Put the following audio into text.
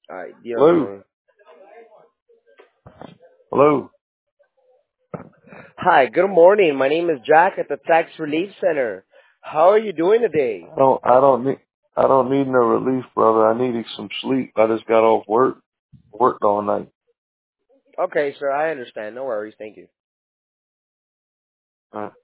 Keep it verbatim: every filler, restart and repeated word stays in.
Ay, Dios Hello? mío. Hello? Hi, good morning. My name is Jack at the Tax Relief Center. How are you doing today? I don't, I don't need, I don't need no relief, brother. I needed some sleep. I just got off work, worked all night. Okay, sir, I understand. No worries. Thank you. Uh,